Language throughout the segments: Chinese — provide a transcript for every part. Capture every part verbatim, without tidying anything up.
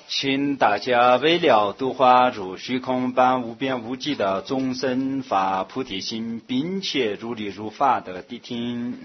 请大家为了度化如虚空般无边无际的众生发菩提心，并且如理如法的谛听。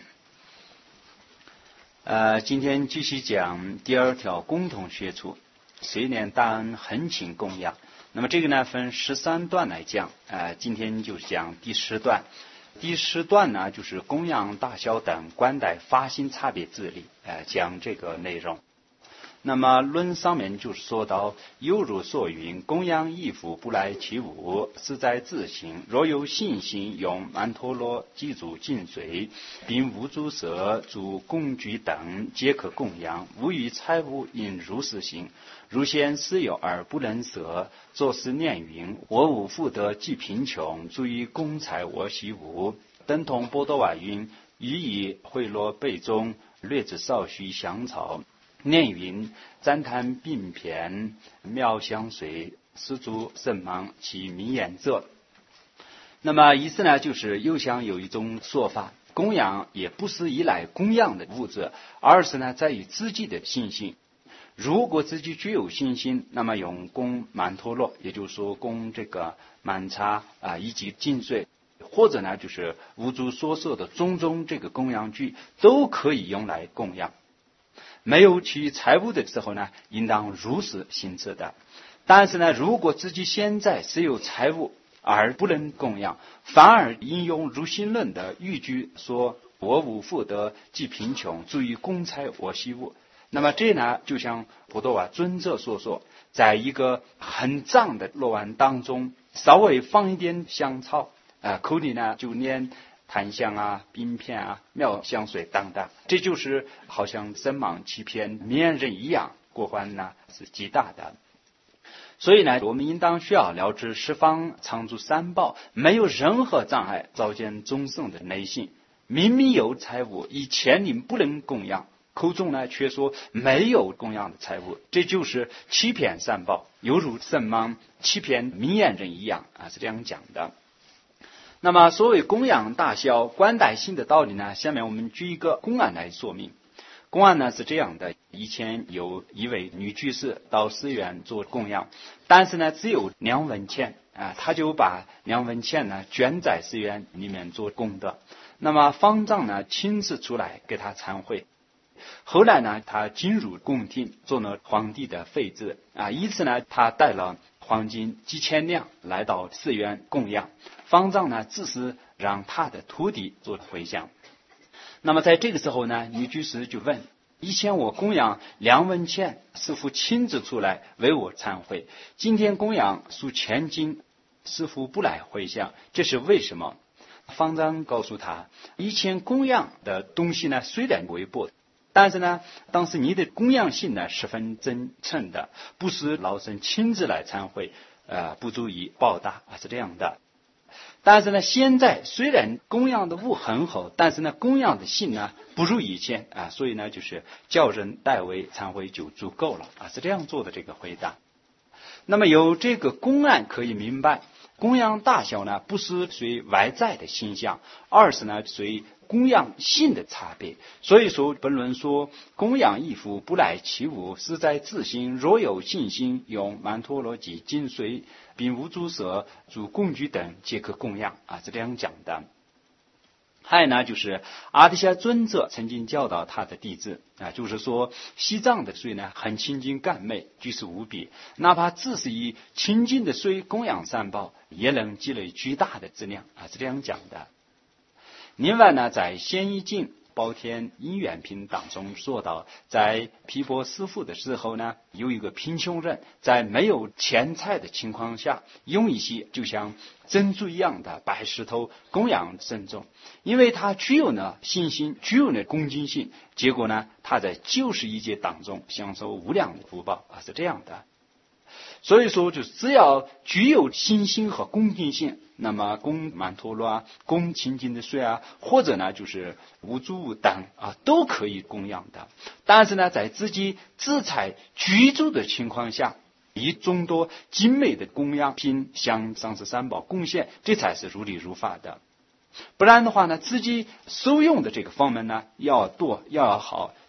呃，今天继续讲第二条共同学处，随念大恩恒勤供养。那么这个呢分十三段来讲，呃，今天就讲第十段。第十段呢就是供养大小等观待发心差别自力，呃，讲这个内容。那么论上面就是说到，犹如所云，供养衣服不来其物，是在自行。若有信心，用曼陀罗记住精髓，并无诸舍、诸工具等，皆可供养。无余财物，应如是行。如现私有而不能舍，作是念云：我无福德，既贫穷，足以供财我习物。等同波多瓦云：予以贿赂背中，略知少许香草。念云：赞叹并骈，妙香水，施诸甚忙，其名言者。那么意思呢，就是又想有一种说法，供养也不是依赖供养的物质，而是呢在于自己的信心。如果自己具有信心，那么用供曼陀罗，也就是说供这个曼茶啊以及净水，或者呢就是无诸所设的种种这个供养具，都可以用来供养。没有其财物的时候呢，应当如实行持的。但是呢，如果自己现在是有财物而不能供养，反而应用如心论的语句说：我无福德，既贫穷，足以供财我习物。那么这呢，就像波多瓦尊者所说，在一个很脏的罗碗当中，稍微放一点香草，啊、呃，口里呢就念檀香啊、冰片啊、妙香水等等，这就是好像身盲欺骗面人一样，过患呢是极大的。所以呢，我们应当需要了知十方常住三宝，没有任何障碍照见众生的内心。明明有财物，以前领不能供养，口中呢却说没有供养的财物，这就是欺骗三宝，犹如身盲欺骗明眼人一样啊，是这样讲的。那么所谓供养大小观待性的道理呢，下面我们举一个公案来说明。公案呢是这样的，以前有一位女居士到寺院做供养，但是呢只有两文钱啊，她就把两文钱呢捐在寺院里面做功德。那么方丈呢亲自出来给她忏悔。后来呢，他进入宫廷，做了皇帝的妃子啊。因此呢，他带了黄金几千两来到寺院供养。方丈呢，只是让他的徒弟做回向。那么在这个时候呢，女居士就问：以前我供养两文钱，师父亲自出来为我忏悔；今天供养数千金，师父不来回向，这是为什么？方丈告诉他：以前供养的东西呢，虽然微薄，但是呢，当时你的供养性呢十分真诚的，不是老僧亲自来忏悔，呃，不足以报答啊，是这样的。但是呢，现在虽然供养的物很厚，但是呢，供养的性呢不如以前啊，所以呢，就是叫人代为忏悔就足够了啊，是这样做的这个回答。那么有这个公案可以明白，供养大小呢不是随外在的形象，而是呢随供养性的差别。所以说本论说，供养衣服不来其物，是在自心。若有信心，用曼陀罗及精髓，并无诸舍、诸工具等，皆可供养啊，是这样讲的。还有呢，就是阿底峡尊者曾经教导他的弟子啊，就是说西藏的水呢很清净甘美，具是无比，哪怕只是以清净的水供养三宝，也能积累巨大的质量啊，是这样讲的。另外呢，在仙一经宝天因缘品当中说到，在毗婆师父的时候呢，有一个贫穷人在没有钱财的情况下，用一些就像珍珠一样的白石头供养僧众，因为他具有了信心，具有了恭敬心，结果呢，他在九十一劫当中享受无量的福报啊，是这样的。所以说，就只要具有信心和恭敬心，那么供曼陀罗啊，供清净的水啊，或者呢就是无诸物等啊，都可以供养的。但是呢，在自己自财居住的情况下，以众多精美的供养品向上师三宝贡献，这才是如理如法的。不然的话呢，自己受用的这个方面呢要多要好，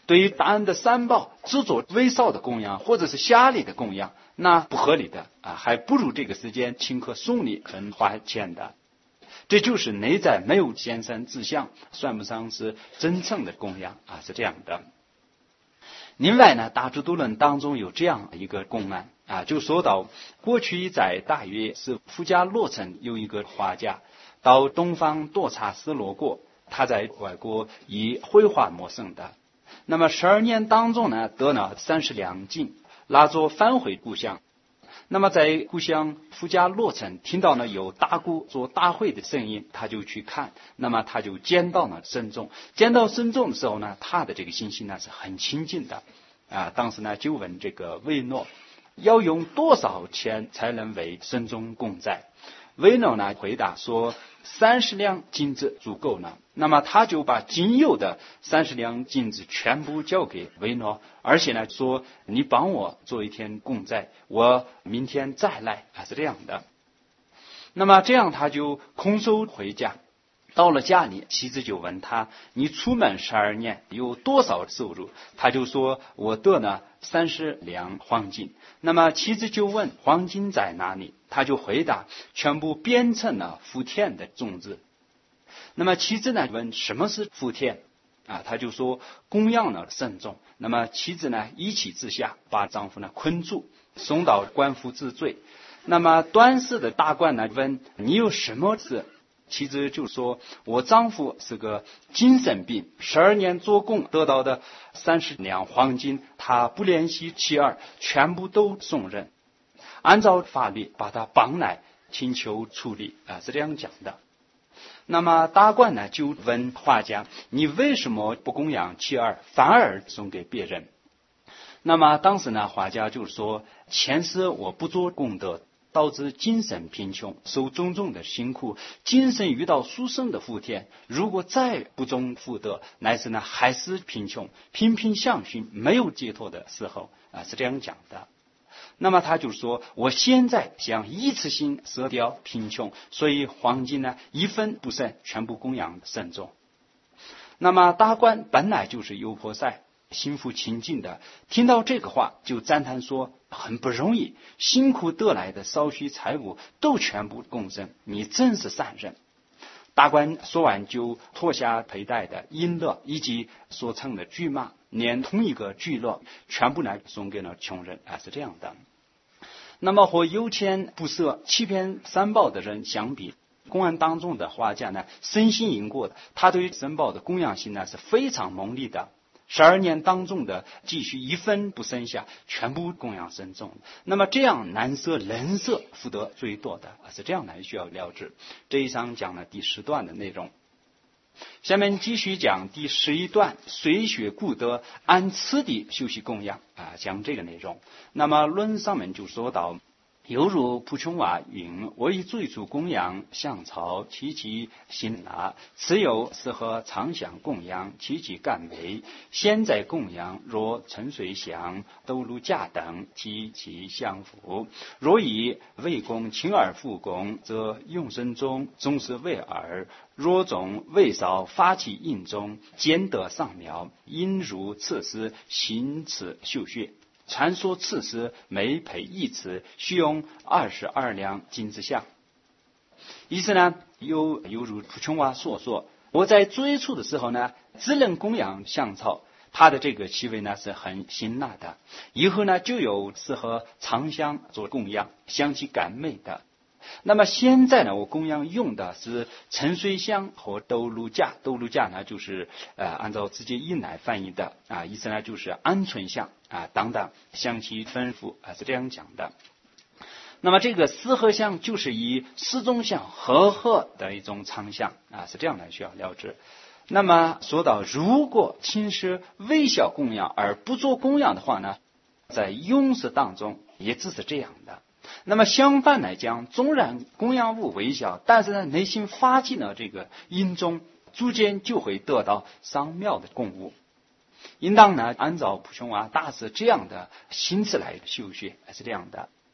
对于大恩的三宝制作微少的供养，或者是下礼的供养，那不合理的啊，还不如这个时间请客送礼很花钱的。这就是内在没有先生志向，算不上是真正的供养啊，是这样的。另外呢，大智度论当中有这样一个公案啊，就说到过去在大约是富家洛城有一个画家到东方多察斯罗过，他在外国以绘画谋生的。那么十二年当中呢，得了三十两金，拉着返回故乡。那么在故乡富家洛城听到呢有大鼓做大会的声音，他就去看。那么他就见到了僧众，见到僧众的时候呢，他的这个心性呢是很亲近的啊。当时呢就问这个维诺，要用多少钱才能为僧众供斋？维诺呢回答说三十两金子足够了。那么他就把仅有的三十两金子全部交给维诺，而且呢说你帮我做一天供斋，我明天再来，还是这样的。那么这样他就空手回家。到了家里，妻子就问他，你出门十二年有多少收入？他就说我得了三十两黄金。那么妻子就问黄金在哪里？他就回答全部变成了福田的种子。那么妻子呢问什么是福田啊？他就说供养了僧众。那么妻子呢一气之下把丈夫呢困住，送到官府治罪。那么端司的大官呢问你有什么事？妻子就说我丈夫是个精神病，十二年做工得到的三十两黄金，他不怜惜妻儿，全部都送人，按照法律把他绑来请求处理啊，是这样讲的。那么大官呢就问画家，你为什么不供养妻儿，反而送给别人？那么当时呢画家就说，前世我不做功德，导致精神贫穷，受种种的辛苦，精神遇到殊胜的福田，如果再不种福德，乃是呢还是贫穷，频频相寻，没有解脱的时候啊，是这样讲的。那么他就说，我现在想一次性舍掉贫穷，所以黄金呢一分不剩，全部供养僧众。那么大官本来就是优婆塞，心腹清净的，听到这个话就赞叹说，很不容易，辛苦得来的少许财物都全部供僧，你真是善人。大官说完就脱下佩戴的璎珞以及所乘的驹马，连同一个聚落全部来送给了穷人啊，是这样的。那么和有钱不舍欺骗三宝的人相比，公案当中的画家呢身心因果的，他对三宝的供养性呢是非常猛烈的，十二年当中的积蓄一分不剩下，全部供养僧众。那么这样男色人色福德最多的是这样来需要了知。这一章讲了第十段的内容，下面继续讲第十一段，随学故德，按次第修习供养啊，讲这个内容。那么论上面就说到，犹如普琼瓦云，我以最初供养香草其其辛辣，此有适合常想供养其其甘美，现在供养若沉水香斗炉架等其其相符，若以为供亲而复供，则用身中终是为耳，若种未少发起印中，兼得上苗，因如次时行此修学。传说次时每赔一次，需用二十二两金子香。意思呢，有犹如普琼瓦所说，我在最初的时候呢，只能供养香草，它的这个气味呢是很辛辣的。以后呢，就有适合长香做供养，香气甘美的。那么现在呢，我供养用的是沉水香和斗炉架。斗炉架呢，就是呃按照直接音来翻译的啊，意思呢就是鹌鹑香啊等等，香气丰富啊，是这样讲的。那么这个四合香就是以四种香合合的一种长香啊，是这样来需要了知。那么说到如果轻视微小供养而不做供养的话呢，在庸事当中也只是这样的。那么相反来讲，纵然供养物微小，但是呢内心发起了这个因中，逐渐就会得到上妙的供物。应当呢按照普琼瓦大师这样的心智来修学，是这样的。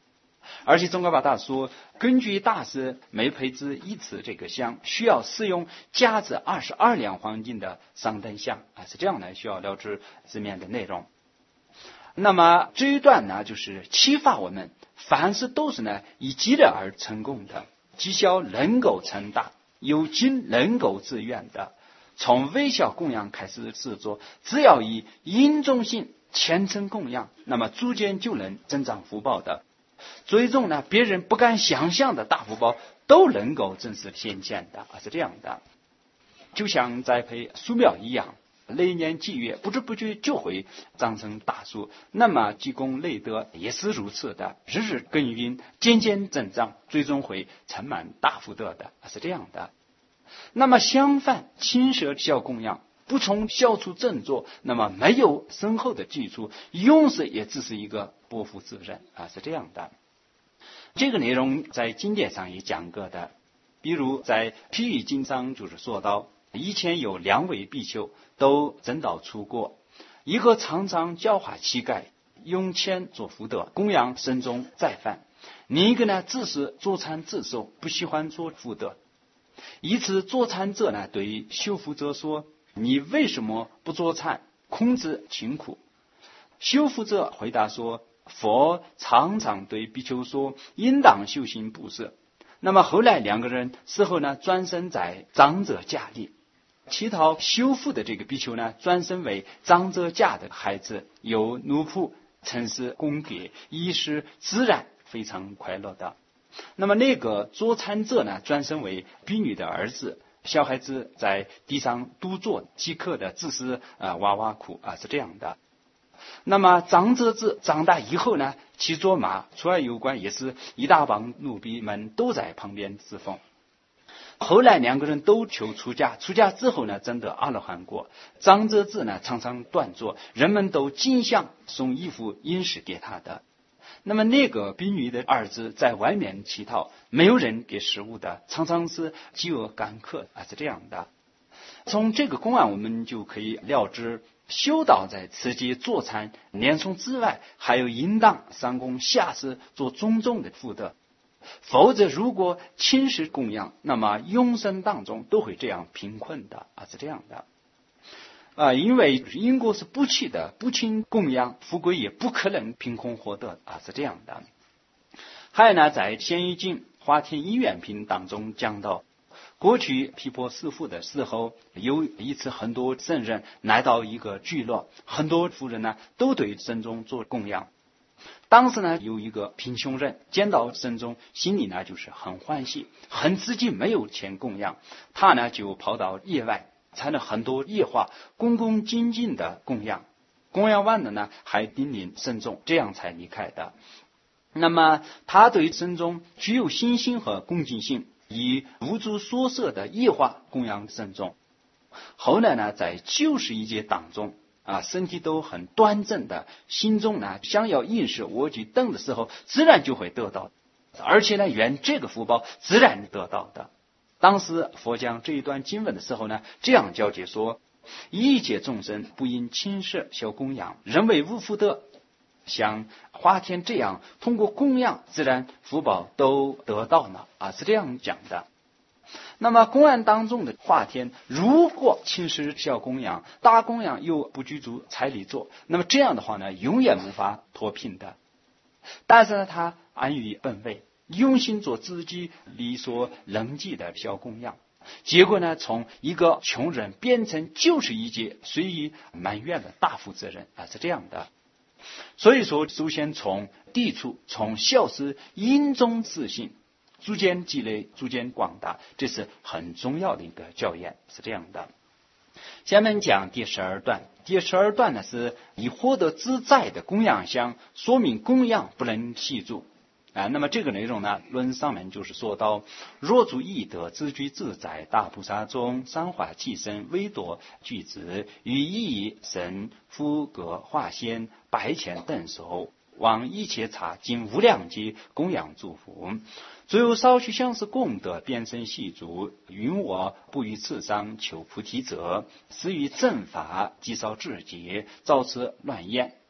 而且宗喀巴大说，根据大师每培之一次这个香，需要使用价值二十二两黄金的桑灯香啊，是这样的，需要了知字面的内容。那么这一段呢，就是启发我们，凡事都是呢以积累而成功的，积小能够成大，有精能够自愿的。从微小供养开始制作，只要以因中性虔诚供养，那么逐渐就能增长福报的。最终呢，别人不敢想象的大福报都能够真实显现的啊，是这样的。就像栽培树苗一样，累年积月，不知不觉就会长成大树。那么积功累德也是如此的，日日耕耘，渐渐增长，最终会承满大福德的，是这样的。那么相反，轻舍小供养，不从小处振作，那么没有深厚的基础，用时也只是一个不负责任啊，是这样的。这个内容在经典上也讲过的，比如在譬喻经上就是说到，以前有两位比丘都正道出国，一个常常教化乞丐，用钱做福德，供养僧众再犯；另一个呢，只是做餐自受，不喜欢做福德。一次做餐者呢，对修福者说：“你为什么不做餐？孔子勤苦。”修福者回答说：“佛常常对比丘说，应当修行布施。”那么后来两个人事后呢，转生在长者家里。乞讨修复的这个比丘呢，转生为长者家的孩子，有奴仆曾是供给，衣食自然，非常快乐的。那么那个做餐者呢，转生为婢女的儿子，小孩子在地上独坐饥渴的只是呃哇哇哭啊，是这样的。那么长者子长大以后呢，骑着马出来游观，也是一大帮奴婢们都在旁边侍奉。后来两个人都求出家，出家之后呢，证得阿罗汉果。长者子呢，常常端坐，人们都竞相送衣服饮食给他的。那么那个婢女的儿子在外面乞讨，没有人给食物的，常常是饥饿干渴啊，是这样的。从这个公案我们就可以了知，修道在持戒坐禅念诵之外，还有应当上供下施做种种的福德。否则如果轻视供养，那么永生当中都会这样贫困的啊，是这样的。啊，因为因果是不弃的，不轻供养，富贵也不可能凭空获得啊，是这样的。还有呢，在《仙一经·华天一愿品》当中讲到，过去毗婆师父的时候，有一次很多僧人来到一个聚落，很多夫人呢都对僧众做供养。当时呢，有一个贫穷人见到僧众，心里呢就是很欢喜，恨自己没有钱供养，他呢就跑到野外采了很多野花，恭恭敬敬的供养，供养完了呢，还叮咛僧众，这样才离开的。那么他对僧众具有信心和恭敬心，以无足所舍的野花供养僧众。后来呢，在九十一劫当中啊，身体都很端正的，心中呢想要饮食莴苣等的时候，自然就会得到，而且呢，愿这个福报自然得到的。当时佛讲这一段经文的时候呢，这样教解说：一切众生不因轻舍小供养，人为无福德，像华天这样通过供养，自然福报都得到了啊，是这样讲的。那么公案当中的华天，如果轻视小供养，大供养又不具足财力做，那么这样的话呢，永远无法脱贫的。但是呢，他安于本位，用心做自己理所能及的小供养，结果呢，从一个穷人变成九十一劫随意埋怨的大负责人啊，是这样的。所以说，首先从地处，从小事因中自信，逐渐积累，逐渐广大，这是很重要的一个教研，是这样的。下面讲第十二段。第十二段呢，是以获得自在的供养相，说明供养不能细注啊。那么这个内容呢，论上面就是说到：若诸义德，自居自在，大菩萨中，三化气身，微多具子，于意神夫格化仙，百千等手，往一切刹尽无量劫供养诸福。最有少许相似功德，变身细足，云我不于此上求菩提者，思于正法，极少至极，造此乱言。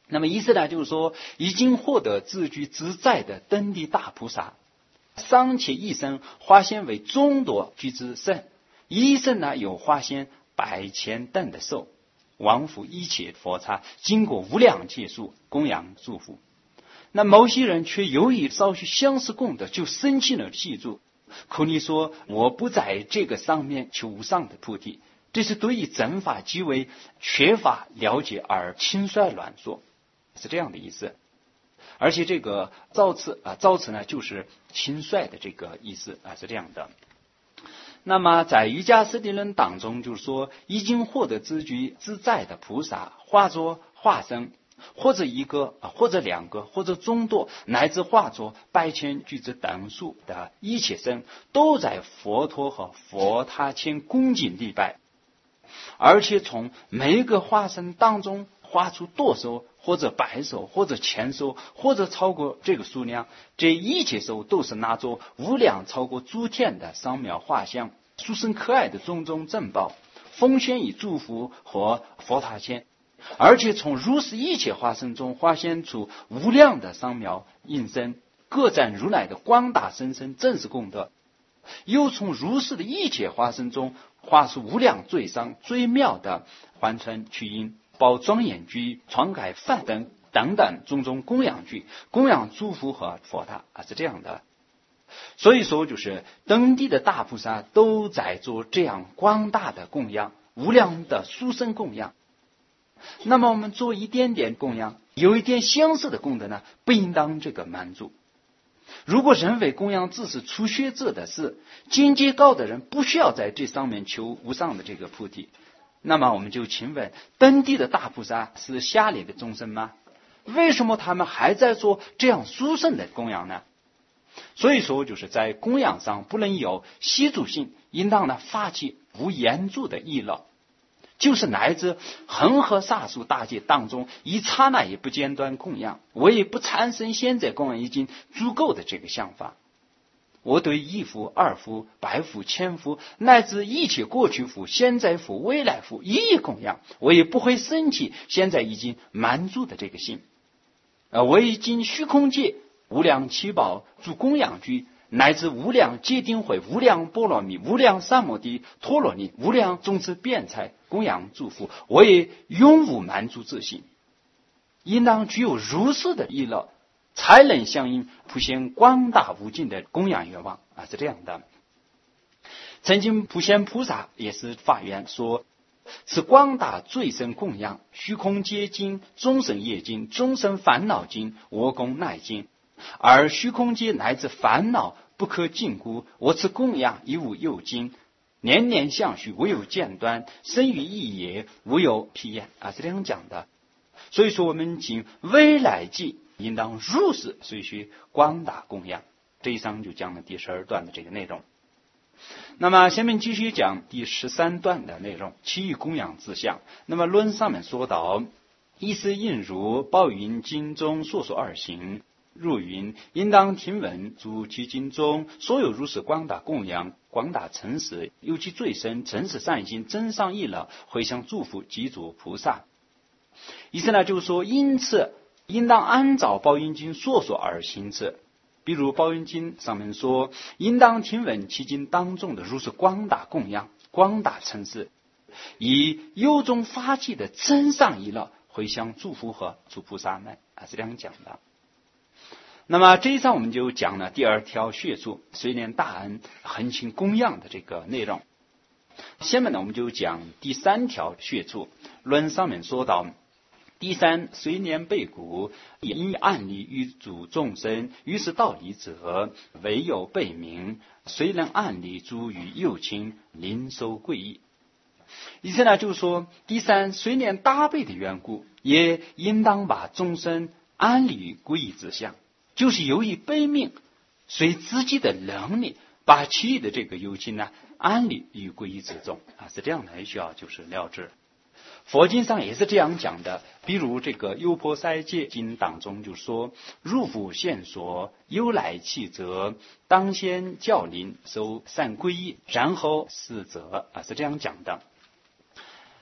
那么意思呢，就是说已经获得自居自在的登地大菩萨，尚且一生化现为众多具之圣，一生呢有化现百千等的寿，往复一切佛刹，经过无量劫数供养祝福。那某些人却由于少许相似功德，就生气了记住，口里说我不在这个上面求无上的菩提，这是对于正法极为缺乏了解而轻率乱说，是这样的意思。而且这个造次啊，造次呢就是轻率的这个意思啊，是这样的。那么在瑜伽师地论当中，就是说已经获得自居自在的菩萨，化作化身，或者一个或者两个或者众多，乃至化作百千具之等数的一切身，都在佛陀和佛塔前恭敬礼拜，而且从每一个化身当中画出多手或者百手或者千手或者超过这个数量，这一切手都是拿作无量超过诸天的商妙画像，殊胜可爱的种种珍宝，奉献以祝福和佛塔前，而且从如是一切化身中化现出无量的商妙应身，各占如来的光大深深正是功德，又从如是的一切化身中化出无量最上最妙的环川曲音、宝庄严具、传改梵等等等种种供养具，供养祝福和佛塔啊，是这样的。所以说就是登地的大菩萨都在做这样光大的供养，无量的殊胜供养。那么我们做一点点供养，有一点相似的功德呢，不应当这个满足。如果认为供养只是初学者的事，境界高的人不需要在这上面求无上的这个菩提，那么我们就请问，登地的大菩萨是下列的众生吗？为什么他们还在做这样殊胜的供养呢？所以说就是在供养上不能有习主性，应当呢发起无言助的意乐，就是乃至恒河沙数大界当中一刹那也不间断供养，我也不产生现在供养已经足够的这个想法。我对一福、二福、百福、千福，乃至一切过去福、现在福、未来福一一供养，我也不会生气现在已经满足的这个心。呃，我已经虚空界无量七宝诸供养具，乃至无量戒定慧、无量波罗蜜、无量三摩地陀罗尼、无量种子辩才供养祝福，我也永无满足之心。应当具有如是的意乐，才能相应普现广大无尽的供养愿望啊，是这样的。曾经普贤菩萨也是发愿说，此广大最深供养，虚空界经、众生业经、众生烦恼经、我供乃经，而虚空界乃至烦恼不可禁锢，我此供养亦无有尽，年年相续，无有间断，生于一也，无有疲厌啊，是这样讲的。所以说我们今未来际应当如是随需广大供养。这一章就讲了第十二段的这个内容。那么下面继续讲第十三段的内容，其余供养之相。那么论上面说到，意思应如报云经中所说二行，入云应当听闻诸其经中所有如是广大供养、广大诚实，尤其最深诚实善心真上意乐，回向祝福及诸菩萨。意思呢就是说，因此应当按照报云经所说而行之。比如报云经上面说，应当听闻其经当中的如是广大供养、广大诚实，以由衷发起的真上意乐，回向祝福和诸菩萨们啊，是这样讲的。那么这一章我们就讲了第二条学处，随念大恩恒勤供养的这个内容。下面呢我们就讲第三条学处，论上面说到，第三，随念背古，因案例与诸众生，于是道理者，唯有背名，虽能案例诸于幼亲，临收贵意。意思呢就是说，第三，随念大悲的缘故，也应当把众生安立于归依之相，就是由于悲悯，随自己的能力，把其余的这个幼亲呢安立于归依之中啊，是这样的，需要就是了知。佛经上也是这样讲的，比如这个《优婆塞戒经》当中就说，入复现所，由来弃则，当先教临，收善归依，然后施则啊，是这样讲的。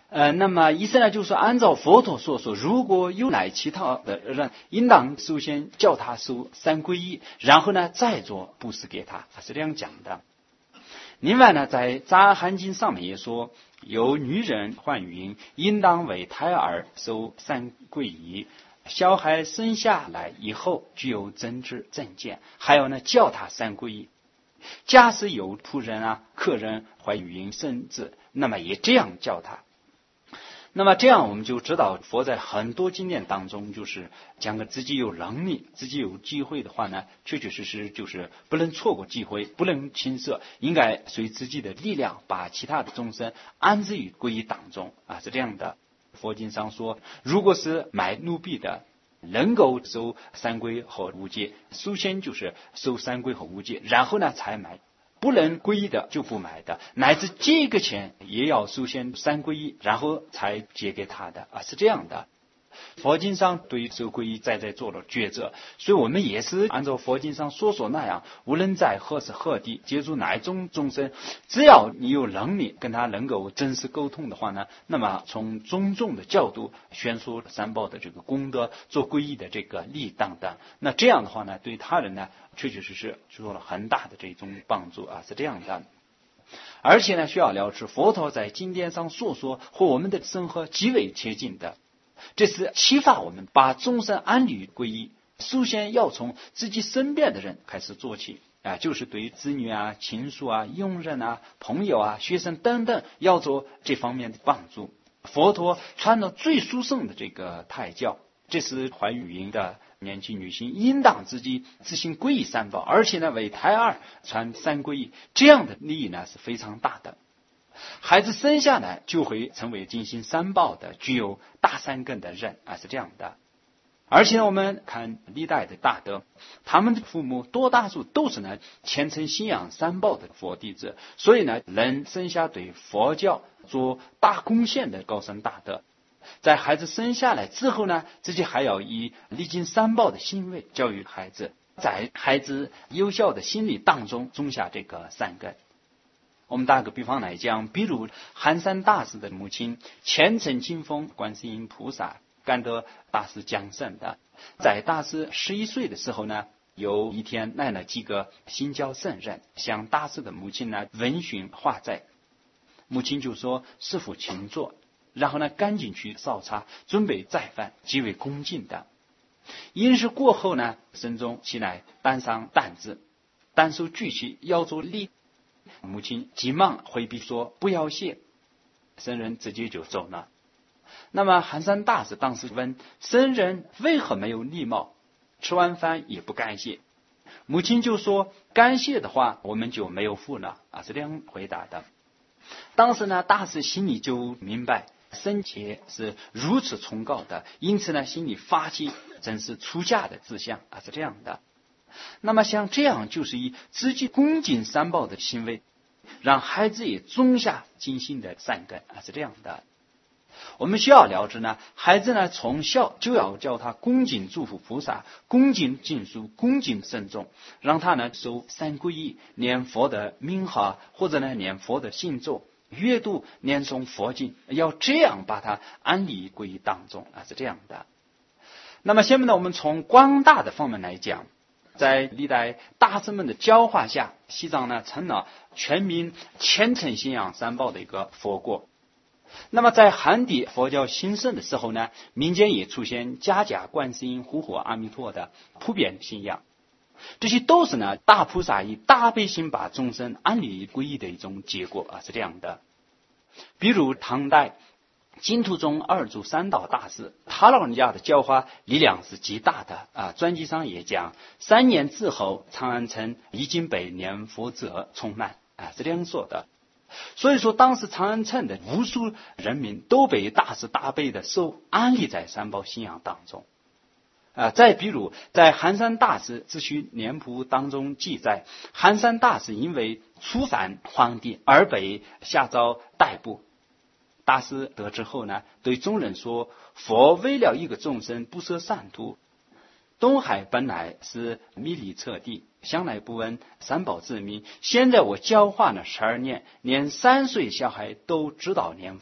呃，那么意思呢，就是说按照佛陀所说，如果有乃其他的人，应当首先叫他受三皈依，然后呢再做布施给他，是这样讲的。另外呢，在杂含经上面也说，有女人患孕，应当为胎儿受三皈依，小孩生下来以后具有真知正见，还有呢叫他三皈依。假使有仆人啊、客人怀孕生子，那么也这样叫他。那么这样我们就知道，佛在很多经典当中，就是讲个自己有能力、自己有机会的话呢，确确实实就是不能错过机会，不能轻视，应该随自己的力量把其他的众生安置于皈依当中啊，是这样的。佛经上说，如果是买奴婢的，能够收三皈和五戒，首先就是收三皈和五戒，然后呢才买。不能皈依的就不买的，乃至这个钱也要首先三皈依，然后才结给他的啊，是这样的。佛经上对受皈依在在做了抉择，所以我们也是按照佛经上所说那样，无论在何时何地接触哪一种众生，只要你有能力跟他能够真实沟通的话呢，那么从种种的角度宣说三宝的这个功德，做皈依的这个利益等等，那这样的话呢，对他人呢确确实实做了很大的这种帮助啊，是这样的。而且呢，需要了解佛陀在经典上所说和我们的生活极为贴近的，这是启发我们把众生安立于皈依，首先要从自己身边的人开始做起啊，就是对子女啊、亲属啊、佣人啊、朋友啊、学生等等，要做这方面的帮助。佛陀传了最殊胜的这个胎教，这是怀孕的年轻女性应当自己自行皈依三宝，而且呢为胎儿传三皈依，这样的利益呢是非常大的。孩子生下来就会成为尽行三宝的具有大三根的人啊，是这样的。而且我们看历代的大德，他们的父母多大数都是呢虔诚信仰三宝的佛弟子，所以呢能生下对佛教做大贡献的高僧大德，在孩子生下来之后呢，自己还要以历经三宝的行为教育孩子，在孩子有效的心理当中种下这个善根。我们打个比方来讲，比如寒山大师的母亲虔诚敬奉观世音菩萨，感得大师降生的。在大师十一岁的时候呢，有一天来了几个新教圣人，向大师的母亲呢问询化斋。母亲就说：“师父请坐。”然后呢，赶紧去烧茶，准备斋饭，极为恭敬的。饮食过后呢，僧众起来担上担子，单手举起要做礼。母亲急忙回避说：“不要谢。”僧人直接就走了。那么寒山大师当时问僧人为何没有礼貌，吃完饭也不感谢。母亲就说：“感谢的话，我们就没有福了啊。”是这样回答的。当时呢，大师心里就明白僧伽是如此崇高的，因此呢，心里发起真是出家的志向啊，是这样的。那么像这样就是以自己恭敬三宝的行为，让孩子也种下精心的善根啊，是这样的。我们需要了解呢，孩子呢从小就要教他恭敬祝福菩萨，恭敬经书，恭敬僧众，让他呢守三皈依，念佛的名号，或者呢念佛的信咒，阅读念诵佛经，要这样把它安立皈依当中啊，是这样的。那么下面呢，我们从广大的方面来讲，在历代大师们的教化下，西藏呢成了全民虔诚信仰三宝的一个佛国。那么在汉地佛教兴盛的时候呢，民间也出现家家观世音、护法阿弥陀的普遍信仰。这些都是呢大菩萨以大悲心把众生安立皈依的一种结果啊，是这样的。比如唐代净土宗二祖三道大师，他老人家的教化力量是极大的啊。传记上也讲，三年之后，长安城已经被念佛者充满啊，是这样说的。所以说，当时长安城的无数人民都被大慈大悲的手安立在三宝信仰当中啊。再比如，在寒山大师自序年谱当中记载，寒山大师因为触犯皇帝而被下诏逮捕。大师得知后呢，对众人说：“佛为了一个众生不舍三途，东海本来是迷离彻底，向来不闻三宝之名。现在我教化了十二年，连三岁小孩都知道念佛，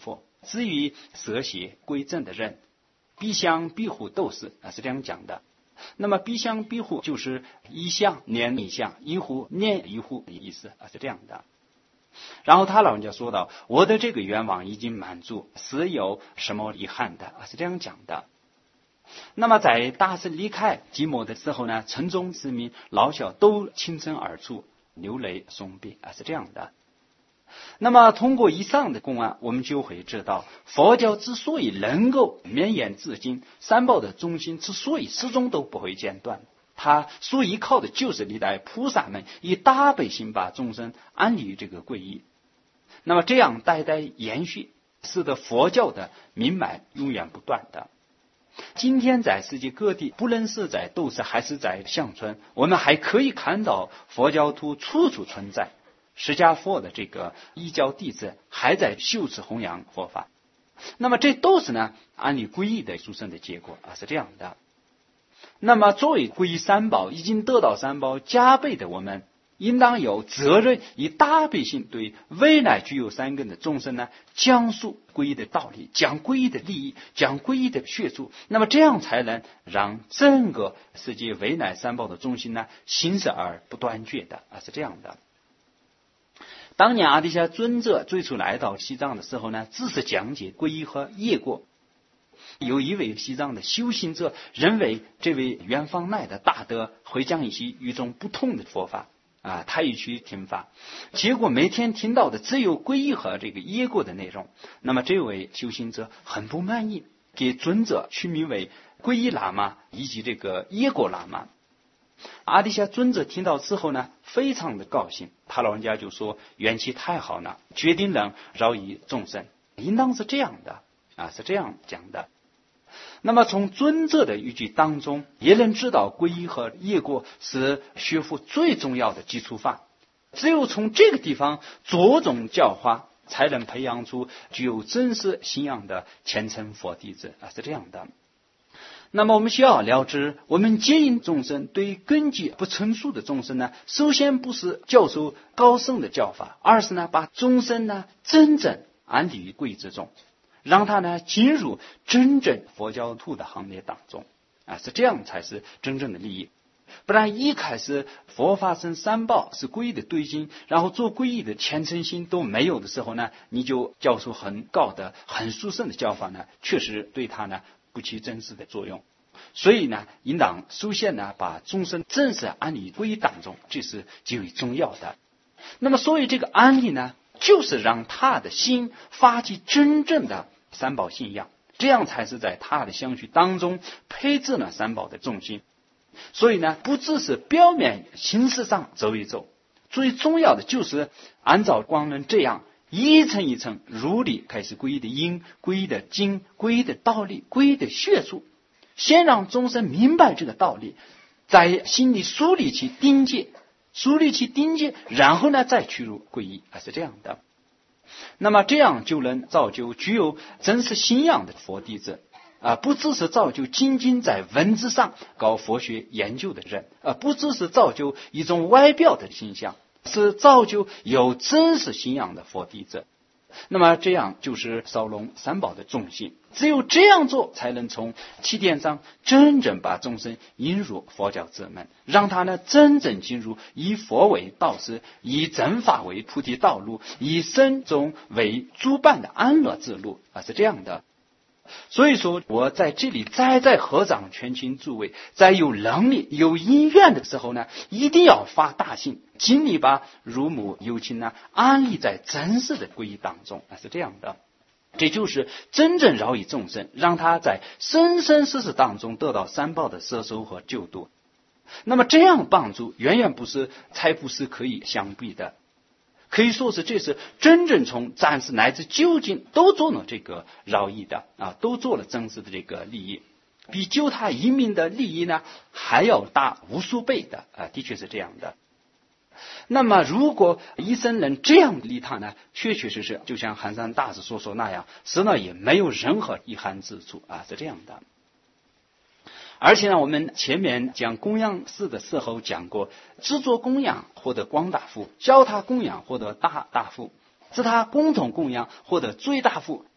至于舍血归正的人，必相必护斗士啊，是这样讲的。那么必相必护就是一相念一相，一护念一护的意思啊，是这样的。然后他老人家说到，我的这个愿望已经满足，是有什么遗憾的啊，是这样讲的。那么在大师离开寂寞的时候呢，城中市民老小都倾城而出，流泪送别啊，是这样的。那么通过以上的公案，我们就会知道，佛教之所以能够绵延至今，三宝的中心之所以始终都不会间断，它所依靠的就是历代菩萨们以大悲心把众生安立于这个皈依。那么这样代代延续，使得佛教的命脉永远不断的。今天在世界各地，不论是在都市还是在乡村，我们还可以看到佛教徒处处存在。释迦佛的这个依教弟子还在修持弘扬佛法，那么这都是呢安立皈依的殊胜的结果啊，是这样的。那么作为皈依三宝已经得到三宝加倍的我们，应当有责任以大悲心对未来具有三根的众生呢讲述皈依的道理，讲皈依的利益，讲皈依的学处，那么这样才能让整个世界未来三宝的中心呢兴盛而不断绝的啊，是这样的。当年阿底峡尊者最初来到西藏的时候呢，只是讲解皈依和业果。有一位西藏的修行者认为这位圆方奈的大德会讲一些与众不同的佛法啊，他也去听法，结果每天听到的只有皈依和这个业果的内容。那么这位修行者很不满意，给尊者取名为皈依喇嘛以及这个业果喇嘛。阿底峡尊者听到之后呢，非常的高兴，他老人家就说缘起太好了，决定能饶益众生，应当是这样的啊，是这样讲的。那么从尊者的语句当中也能知道，皈依和业果是学佛最重要的基础法，只有从这个地方着重教化，才能培养出具有真实信仰的虔诚佛弟子啊，是这样的。那么我们需要了知，我们接引众生对根基不成熟的众生呢，首先不是教授高深的教法，而是呢把众生呢真正安立于皈依之中，让他呢进入真正佛教徒的行列当中啊，是这样才是真正的利益。不然一开始佛法僧三宝是皈依的对境，然后做皈依的虔诚心都没有的时候呢，你就教授很高的很殊胜的教法呢，确实对他呢不起真实的作用。所以呢，应当首先呢把众生正式安立皈依当中，这是极为重要的。那么所以这个安立呢，就是让他的心发起真正的三宝信仰，这样才是在他的相续当中配置了三宝的重心。所以呢，不只是表面形式上走一走，最重要的就是按照光能这样一层一层如理开始皈依的因、皈依的经、皈依的道理、皈依的学处，先让众生明白这个道理，在心里树立起定界，树立起定界，然后呢再去入皈依啊，是这样的。那么这样就能造就具有真实信仰的佛弟子啊，不只是造就仅仅在文字上搞佛学研究的人啊，不只是造就一种外表的形象，是造就有真实信仰的佛弟子。那么这样就是烧龙三宝的重心，只有这样做，才能从起点上真正把众生引入佛教之门，让他呢真正进入以佛为导师，以正法为菩提道路，以僧众为主办的安乐之路啊，是这样的。所以说我在这里再再合掌劝请诸位，在有能力有因缘的时候呢，一定要发大心，尽力把乳母有情呢安立在真实的皈依当中啊，是这样的。这就是真正饶益众生，让他在生生世世当中得到三宝的摄受和救度。那么这样帮助远远不是财布施可以相比的，可以说是这是真正从暂时乃至究竟都做了这个饶益的啊，都做了真实的这个利益，比救他一命的利益呢还要大无数倍的啊，的确是这样的。那么如果医生能这样利他呢，确确实实就像寒山大师所说那样，实呢也没有任何遗憾之处啊，是这样的。而且呢，我们前面讲供养寺的时候讲过，制作供养获得光大福，教他供养获得大大福，自他共同供养获得最大福。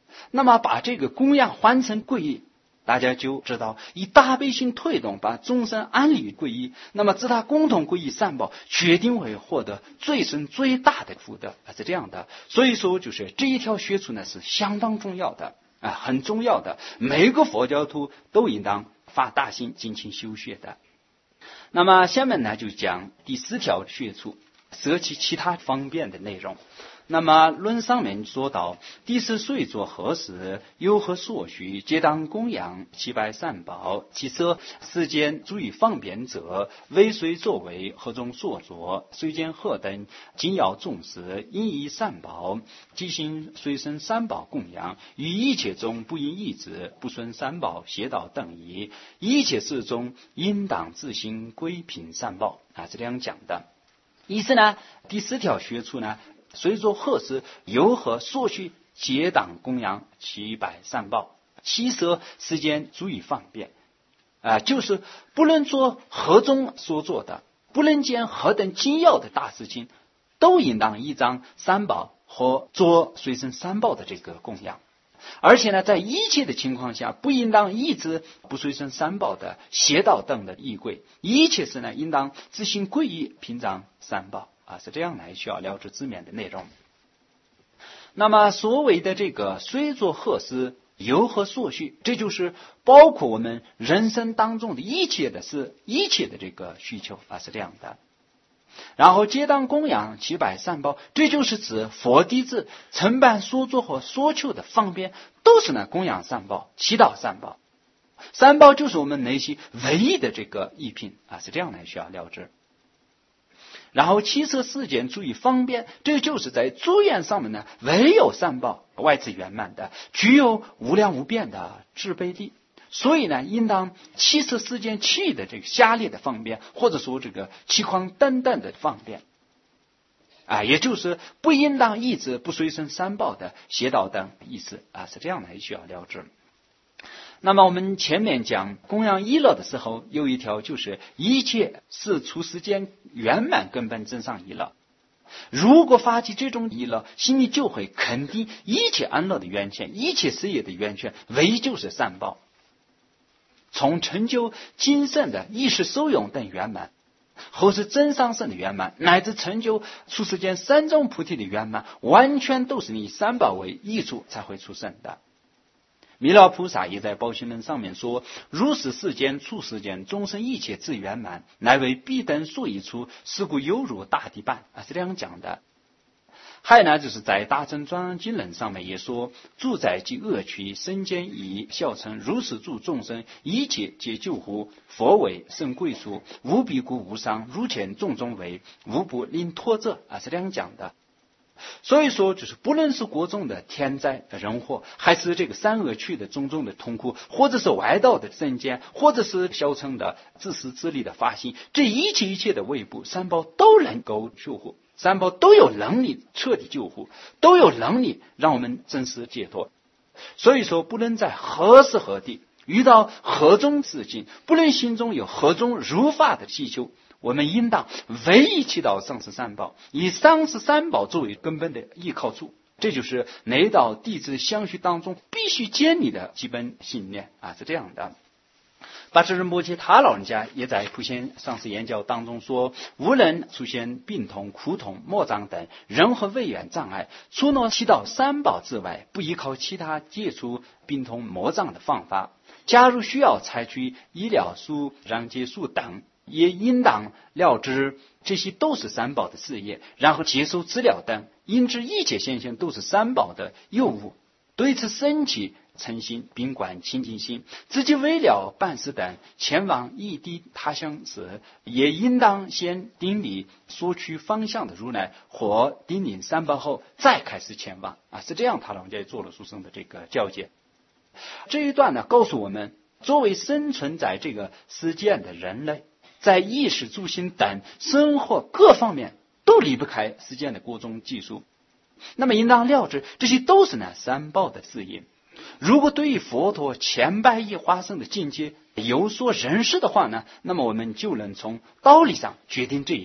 那么把这个供养换成皈依，大家就知道以大悲心推动，把众生安理皈依，那么自他共同皈依三宝，决定会获得最深最大的福德，是这样的。所以说就是这一条学处呢是相当重要的啊，很重要的，每个佛教徒都应当发大心精勤修学的。那么下面呢就讲第四条学处，舍弃其他方便的内容。那么论上面说到，第四虽作何时，有何所需，皆当供养七百三宝。其次世间诸于方便者，为随作为，何中所作，虽见何等，今要重视，因以三宝，即行随身三宝供养，于一切中不因意志，不顺三宝邪道等矣。一切事中，应当自行归凭三宝啊，是这样讲的。意思呢，第四条学处呢，虽作何时，有何所需，皆当供养七百三宝。其色世间足以方便啊、呃，就是不论做何种所做的，不论见何等紧要的大事情，都应当依仗三宝和做随身三宝的这个供养。而且呢，在一切的情况下，不应当依止不随身三宝的邪道等的仪轨，一切事呢，应当自行皈依凭仗三宝啊，是这样来需要了解字面的内容。那么所谓的这个虽作何事，有何所需，这就是包括我们人生当中的一切的事，一切的这个需求啊，是这样的。然后皆当供养七百三宝，这就是指佛弟子承办所作和所求的方便，都是呢供养三宝，祈祷三宝。三宝就是我们内心唯一的这个一品啊，是这样来需要了知。然后其次世间注意方便，这就是在诸愿上面呢，唯有三宝外自圆满的，具有无量无边的智悲力。所以呢，应当其次世间气的这个下列的方便，或者说这个气况等等的方便啊，也就是不应当抑制不随身三宝的邪道等意思啊，是这样的需要了知。那么我们前面讲供养意乐的时候，有一条就是一切是出世间圆满根本真上意乐。如果发起这种意乐，心里就会肯定一切安乐的源泉，一切事业的源泉，唯一就是三宝。从成就精神的意识受用等圆满，或是真上圣的圆满，乃至成就出世间三种菩提的圆满，完全都是以三宝为益处才会出生的。弥勒菩萨也在宝行论上面说，如是世间出世间众生一切自圆满，乃为彼等所益处，是故犹如大地般啊，是这样讲的。还有呢，就是在大乘专经论上面也说，住在即恶趣，身间以笑称，如是住众生，一切皆救护，佛为甚贵处，无彼故无伤，如前种种为，无不令脱者啊，是这样讲的。所以说，就是不论是国中的天灾人祸，还是这个三恶趣的种种的痛苦，或者是外道的身见，或者是小乘的自私自利的发心，这一切一切的未卜，三宝都能够救护，三宝都有能力彻底救护，都有能力让我们真实解脱。所以说，不论在何时何地遇到何种事情，不论心中有何种如法的祈求，我们应当唯一祈祷上师三宝，以上师三宝作为根本的依靠处，这就是哪道弟子相续当中必须建立的基本信念啊，是这样的。八智仁波切他老人家也在普贤上师言教当中说，无论出现病痛、苦痛、魔障等任何违缘障碍，除了祈祷三宝之外，不依靠其他解除病痛魔障的方法。假如需要采取医疗术、让解术等，也应当了知这些都是三宝的事业，然后接受治疗等，因知一切现象都是三宝的诱物，对此升起诚心并观清净心，自己为了办事等前往异地他乡时，也应当先顶礼所取方向的如来，或顶礼三宝后再开始前往啊，是这样他老人家做了书生的这个教解。这一段呢，告诉我们作为生存在这个世界的人类，在衣食住行等生活各方面都离不开世间的各种技术，那么应当了知这些都是呢三宝的事业。如果对于佛陀千百亿化身的境界有所认识的话呢，那么我们就能从道理上决定这一点，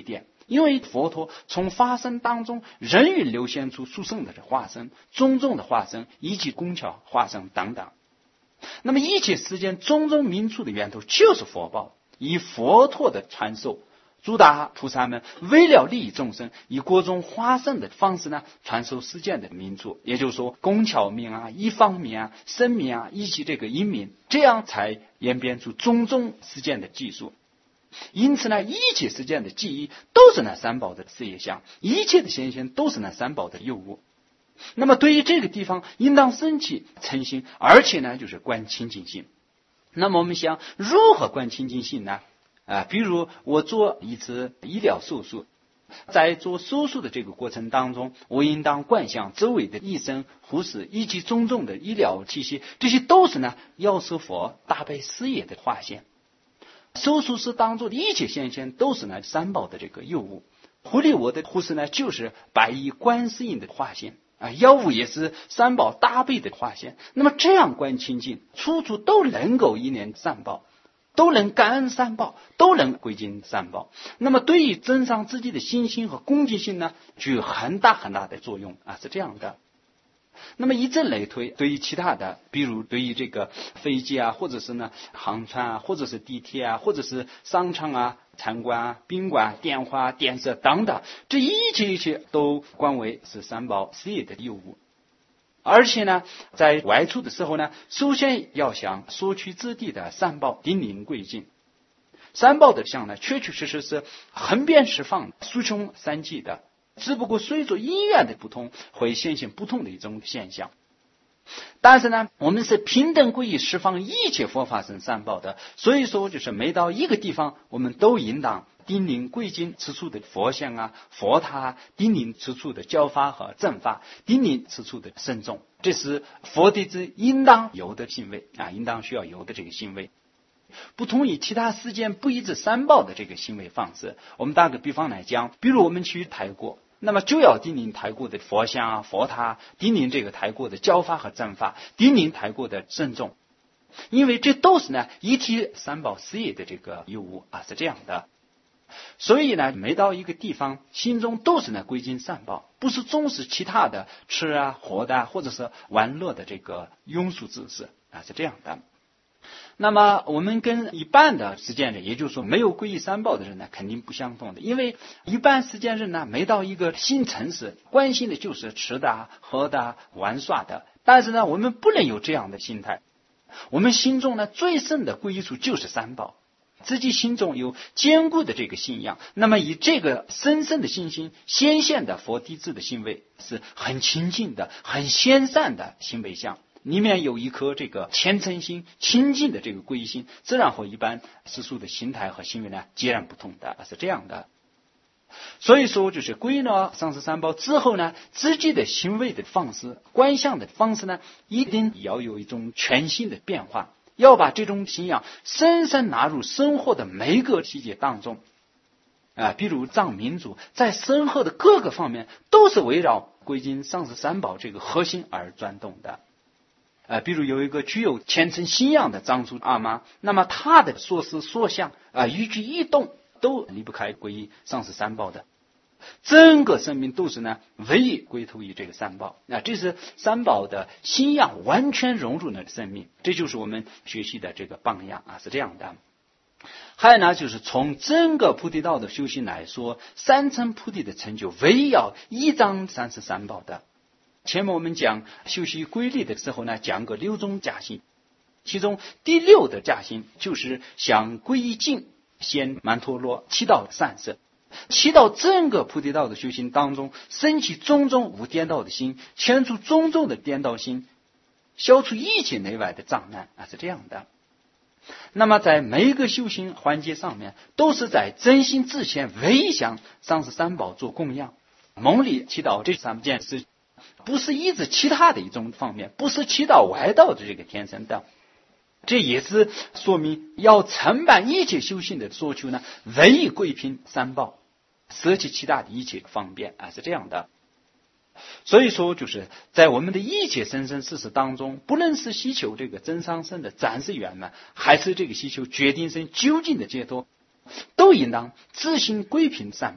因为佛陀从法身当中人欲流现出殊胜的化身、种种的化身以及工巧化身等等。那么一切世间种种名处的源头就是佛报，以佛陀的传授，诸大菩萨们为了利益众生，以各种化身的方式呢传授世间的名处，也就是说工巧名啊、一方名啊、声名啊以及这个音名，这样才演变出种种世间的技术。因此呢，一切世间的记忆都是那三宝的事业相，一切的现象都是那三宝的诱物。那么对于这个地方应当升起诚心，而且呢就是观清净心。那么我们想如何观清净心呢？啊，比如我做一次医疗手术，在做手术的这个过程当中，我应当观想周围的医生、护士以及种种的医疗器械，这些都是呢药师佛大悲事业的化现。手术室当中的一切现象都是呢三宝的这个诱物。护理我的护士呢就是白衣观世音的化现啊，药物也是三宝大悲的化现。那么这样观清净，处处都能够一念三宝，都能感恩三宝，都能归敬三宝。那么对于增上自己的信心和恭敬心呢，具有很大很大的作用啊，是这样的。那么以这类推，对于其他的，比如对于这个飞机啊，或者是呢航船啊，或者是地铁啊，或者是商场啊、餐馆啊、宾馆、电话、电视等等，这一切一切都观为是三宝事业的诱物。而且呢，在外出的时候呢，首先要向所趋之地的三宝叮咛归敬。三宝的相呢，确确实实是横遍释放、疏穷三际的。只不过随着因缘的不同，会显现不同的一种现象。但是呢，我们是平等归于释放一切佛法僧三宝的，所以说就是每到一个地方，我们都应当叮咛归敬此处的佛像啊、佛塔啊，叮咛此处的教法和正法，叮咛此处的僧众，这是佛弟子应当有的行为啊，应当需要有的这个行为。不同于其他世间不一致三宝的这个行为方式。我们打个比方来讲，比如我们去泰国，那么就要叮咛泰国的佛像啊、佛塔，叮咛这个泰国的教法和正法，叮咛泰国的僧众，因为这都是呢一体三宝事业的这个诱物啊，是这样的。所以呢，每到一个地方，心中都是呢归敬三宝，不是重视其他的吃啊、喝的或者是玩乐的这个庸俗知识啊，是这样的。那么我们跟一般的实践人，也就是说没有皈依三宝的人呢，肯定不相同的。因为一般实践人呢，没到一个新城市，关心的就是吃的、喝的、玩耍的。但是呢，我们不能有这样的心态。我们心中呢，最深的皈依处就是三宝。自己心中有坚固的这个信仰，那么以这个深深的信心显现的佛弟子的行为，是很清净的、很贤善的行为相。里面有一颗这个虔诚心、清净的这个皈依心，自然和一般世俗的心态和行为呢截然不同的，是这样的。所以说，就是皈依了上师三宝之后呢，自己的行为的方式、观相的方式呢，一定要有一种全新的变化，要把这种信仰深深纳入生活的每一个细节当中。啊，比如藏民族在生活的各个方面都是围绕皈敬上师三宝这个核心而转动的。呃，比如有一个具有虔诚信仰的藏族阿妈，那么她的所思所想啊、呃，一举一动都离不开皈依上师三宝的，整个生命都是呢唯一归投于这个三宝啊、呃，这是三宝的信仰完全融入了生命，这就是我们学习的这个榜样啊，是这样的。还有呢，就是从整个菩提道的修行来说，三乘菩提的成就唯一要依仗三十三宝的。前面我们讲修习规律的时候呢，讲个六种加行，其中第六的加行就是想皈依净先曼陀罗七道善事，七道整个菩提道的修行当中，升起种种无颠倒的心，遣除种种的颠倒心，消除一切内外的障碍啊，是这样的。那么在每一个修行环节上面，都是在真心自谦，唯一向上师三宝做供养，蒙礼祈祷这三件事，不是依止其他的一种方面，不是祈祷外道的这个天神道。这也是说明要承办一切修行的所求呢，唯一归凭三宝，舍弃其他的一切方便啊，是这样的。所以说，就是在我们的一切生生世世当中，不论是希求这个真上身的暂时圆满，还是这个希求决定生究竟的解脱，都应当自行归凭三宝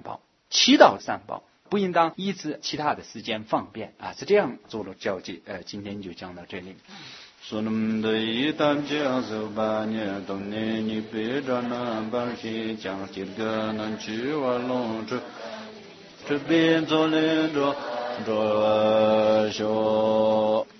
祈祷三宝，不应当依止其他的时间方便啊，是这样做了交接。呃，今天就讲到这里。说那么的一旦讲十八年冬年你别着南半西讲这个能去玩龙这这边做那着着修。